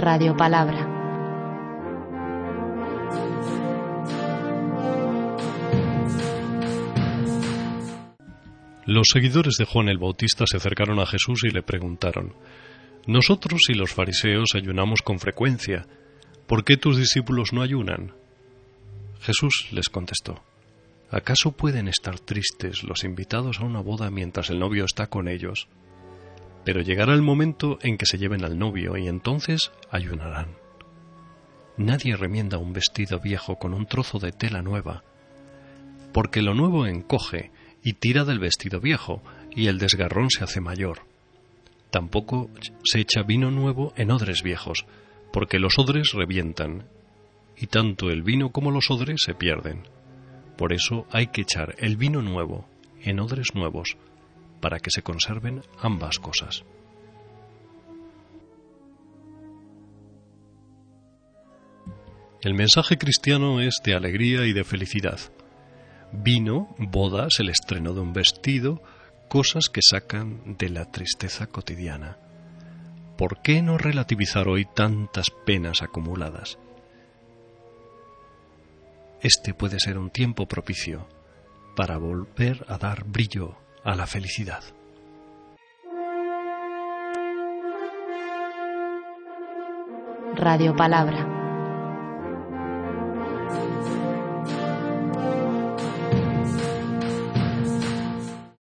Radio Palabra. Los seguidores de Juan el Bautista se acercaron a Jesús y le preguntaron: «Nosotros y los fariseos ayunamos con frecuencia. ¿Por qué tus discípulos no ayunan?» Jesús les contestó: ¿acaso pueden estar tristes los invitados a una boda mientras el novio está con ellos? Pero llegará el momento en que se lleven al novio y entonces ayunarán. Nadie remienda un vestido viejo con un trozo de tela nueva, porque lo nuevo encoge y tira del vestido viejo, y el desgarrón se hace mayor. Tampoco se echa vino nuevo en odres viejos, porque los odres revientan, y tanto el vino como los odres se pierden. Por eso hay que echar el vino nuevo en odres nuevos, para que se conserven ambas cosas. El mensaje cristiano es de alegría y de felicidad. Vino, bodas, el estreno de un vestido, cosas que sacan de la tristeza cotidiana. ¿Por qué no relativizar hoy tantas penas acumuladas? Este puede ser un tiempo propicio para volver a dar brillo a la felicidad. Radio Palabra.